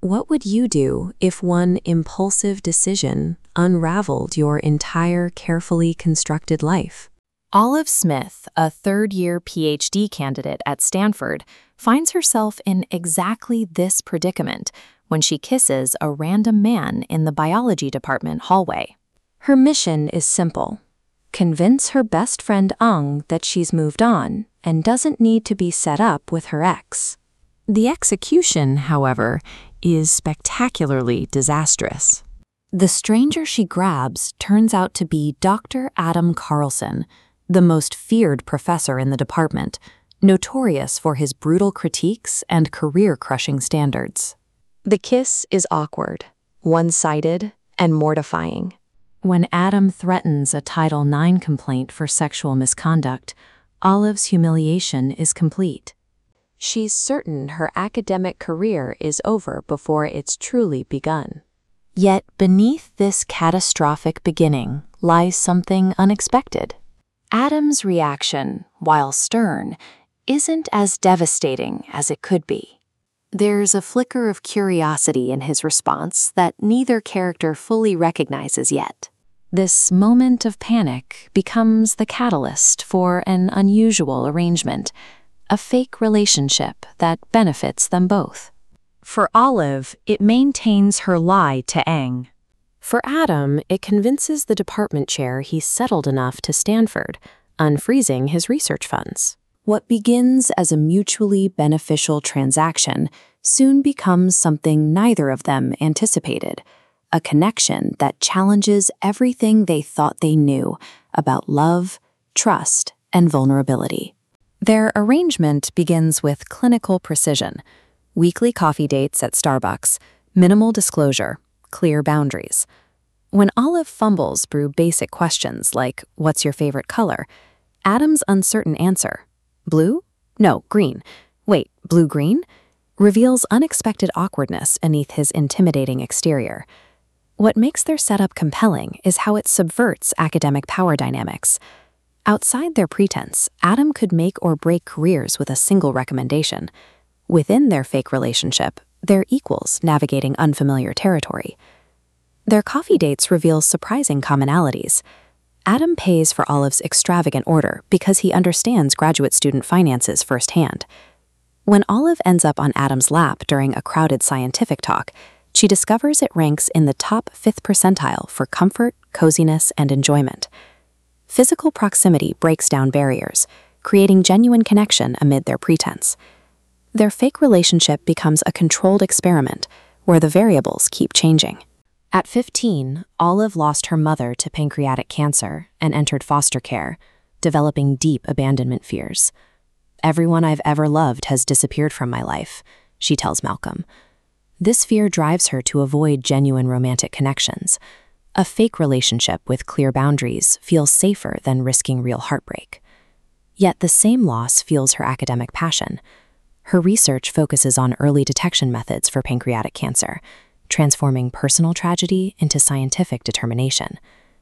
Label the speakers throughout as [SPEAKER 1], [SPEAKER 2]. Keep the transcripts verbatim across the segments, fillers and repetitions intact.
[SPEAKER 1] What would you do if one impulsive decision unraveled your entire carefully constructed life?
[SPEAKER 2] Olive Smith, a third-year P H D candidate at Stanford, finds herself in exactly this predicament when she kisses a random man in the biology department hallway.
[SPEAKER 1] Her mission is simple: convince her best friend Ung that she's moved on and doesn't need to be set up with her ex. The execution, however, is spectacularly disastrous.
[SPEAKER 2] The stranger she grabs turns out to be Doctor Adam Carlson, the most feared professor in the department, notorious for his brutal critiques and career-crushing standards.
[SPEAKER 1] The kiss is awkward, one-sided, and mortifying. When Adam threatens a Title nine complaint for sexual misconduct, Olive's humiliation is complete. She's certain her academic career is over before it's truly begun.
[SPEAKER 2] Yet beneath this catastrophic beginning lies something unexpected. Adam's reaction, while stern, isn't as devastating as it could be. There's a flicker of curiosity in his response that neither character fully recognizes yet.
[SPEAKER 1] This moment of panic becomes the catalyst for an unusual arrangement, a fake relationship that benefits them both. For Olive, it maintains her lie to Eng. For Adam, it convinces the department chair he's settled enough to Stanford, unfreezing his research funds.
[SPEAKER 2] What begins as a mutually beneficial transaction soon becomes something neither of them anticipated, a connection that challenges everything they thought they knew about love, trust, and vulnerability. Their arrangement begins with clinical precision: weekly coffee dates at Starbucks, minimal disclosure, clear boundaries. When Olive fumbles through basic questions like, "What's your favorite color?" Adam's uncertain answer, "Blue? No, green. Wait, blue-green?" reveals unexpected awkwardness beneath his intimidating exterior. What makes their setup compelling is how it subverts academic power dynamics. Outside their pretense, Adam could make or break careers with a single recommendation. Within their fake relationship, they're equals navigating unfamiliar territory. Their coffee dates reveal surprising commonalities. Adam pays for Olive's extravagant order because he understands graduate student finances firsthand. When Olive ends up on Adam's lap during a crowded scientific talk, she discovers it ranks in the top fifth percentile for comfort, coziness, and enjoyment. Physical proximity breaks down barriers, creating genuine connection amid their pretense. Their fake relationship becomes a controlled experiment where the variables keep changing. At fifteen, Olive lost her mother to pancreatic cancer and entered foster care, developing deep abandonment fears. "Everyone I've ever loved has disappeared from my life," she tells Malcolm. This fear drives her to avoid genuine romantic connections. A fake relationship with clear boundaries feels safer than risking real heartbreak. Yet the same loss fuels her academic passion. Her research focuses on early detection methods for pancreatic cancer, transforming personal tragedy into scientific determination.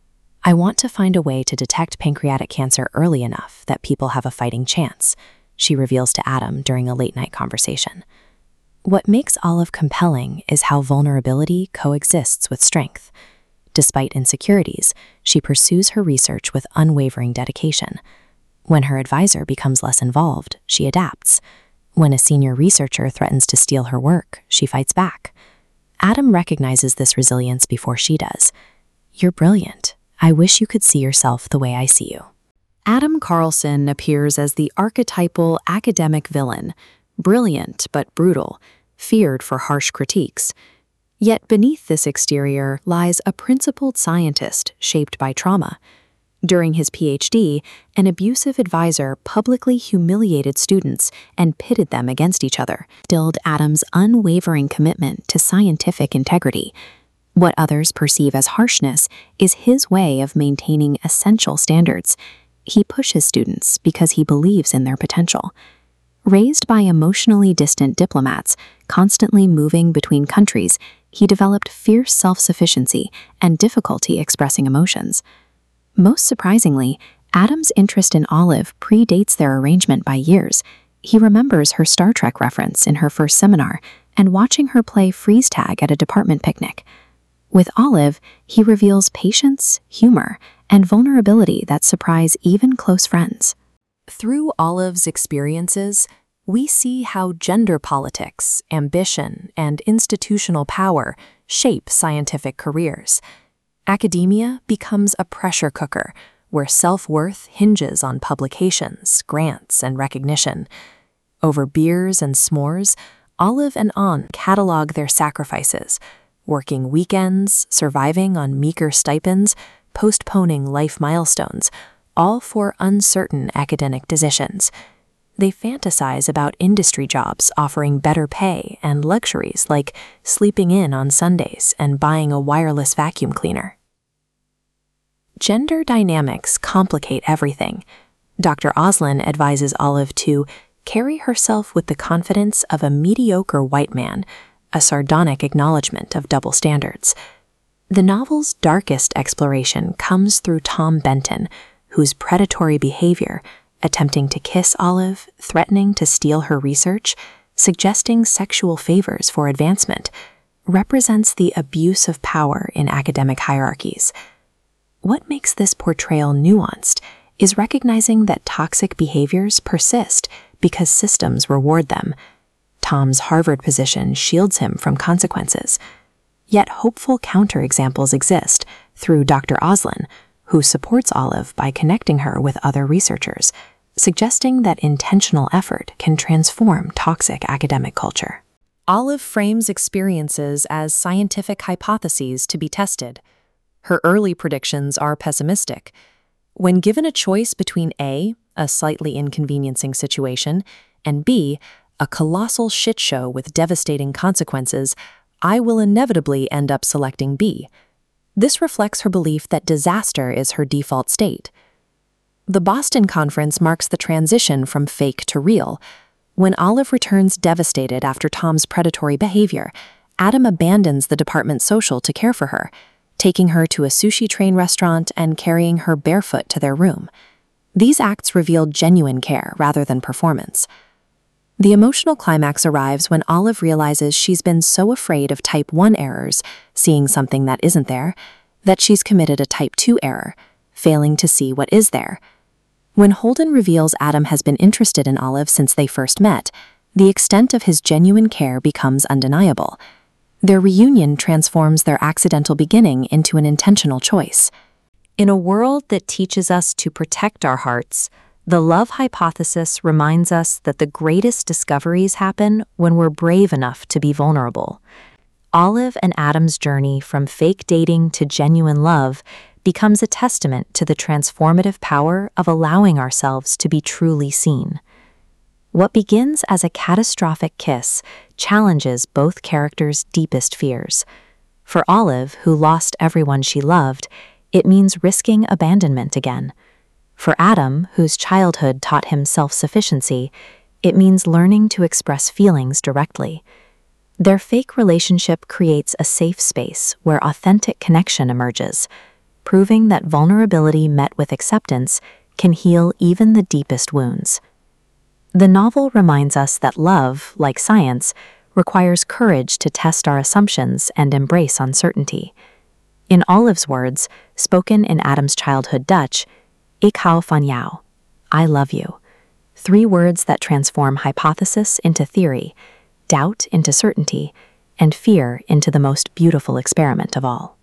[SPEAKER 2] "I want to find a way to detect pancreatic cancer early enough that people have a fighting chance," she reveals to Adam during a late-night conversation. What makes Olive compelling is how vulnerability coexists with strength. Despite insecurities, she pursues her research with unwavering dedication. When her advisor becomes less involved, she adapts. When a senior researcher threatens to steal her work, she fights back. Adam recognizes this resilience before she does. "You're brilliant. I wish you could see yourself the way I see you." Adam Carlson appears as the archetypal academic villain, brilliant but brutal, feared for harsh critiques. Yet beneath this exterior lies a principled scientist shaped by trauma. During his P H D, an abusive advisor publicly humiliated students and pitted them against each other, stilled Adam's unwavering commitment to scientific integrity. What others perceive as harshness is his way of maintaining essential standards. He pushes students because he believes in their potential. Raised by emotionally distant diplomats, constantly moving between countries, he developed fierce self-sufficiency and difficulty expressing emotions. Most surprisingly, Adam's interest in Olive predates their arrangement by years. He remembers her Star Trek reference in her first seminar, and watching her play freeze tag at a department picnic. With Olive, he reveals patience, humor, and vulnerability that surprise even close friends. Through Olive's experiences, we see how gender politics, ambition, and institutional power shape scientific careers. Academia becomes a pressure cooker where self-worth hinges on publications, grants, and recognition. Over beers and s'mores, Olive and An catalog their sacrifices, working weekends, surviving on meager stipends, postponing life milestones, all for uncertain academic decisions. They fantasize about industry jobs offering better pay and luxuries like sleeping in on Sundays and buying a wireless vacuum cleaner. Gender dynamics complicate everything. Doctor Oslin advises Olive to carry herself with the confidence of a mediocre white man, a sardonic acknowledgement of double standards. The novel's darkest exploration comes through Tom Benton, whose predatory behavior, attempting to kiss Olive, threatening to steal her research, suggesting sexual favors for advancement, represents the abuse of power in academic hierarchies. What makes this portrayal nuanced is recognizing that toxic behaviors persist because systems reward them. Tom's Harvard position shields him from consequences. Yet hopeful counterexamples exist through Doctor Oslin, who supports Olive by connecting her with other researchers, suggesting that intentional effort can transform toxic academic culture. Olive frames experiences as scientific hypotheses to be tested. Her early predictions are pessimistic. When given a choice between A, a slightly inconveniencing situation, and B, a colossal shit show with devastating consequences, I will inevitably end up selecting B. This reflects her belief that disaster is her default state. The Boston Conference marks the transition from fake to real. When Olive returns devastated after Tom's predatory behavior, Adam abandons the department's social to care for her, taking her to a sushi train restaurant and carrying her barefoot to their room. These acts reveal genuine care rather than performance. The emotional climax arrives when Olive realizes she's been so afraid of type one errors, seeing something that isn't there, that she's committed a type two error, failing to see what is there. When Holden reveals Adam has been interested in Olive since they first met, the extent of his genuine care becomes undeniable. Their reunion transforms their accidental beginning into an intentional choice. In a world that teaches us to protect our hearts, the love hypothesis reminds us that the greatest discoveries happen when we're brave enough to be vulnerable. Olive and Adam's journey from fake dating to genuine love becomes a testament to the transformative power of allowing ourselves to be truly seen. What begins as a catastrophic kiss challenges both characters' deepest fears. For Olive, who lost everyone she loved, it means risking abandonment again. For Adam, whose childhood taught him self-sufficiency, it means learning to express feelings directly. Their fake relationship creates a safe space where authentic connection emerges, proving that vulnerability met with acceptance can heal even the deepest wounds. The novel reminds us that love, like science, requires courage to test our assumptions and embrace uncertainty. In Olive's words, spoken in Adam's childhood Dutch, Ik hou van jou, I love you, three words that transform hypothesis into theory, doubt into certainty, and fear into the most beautiful experiment of all.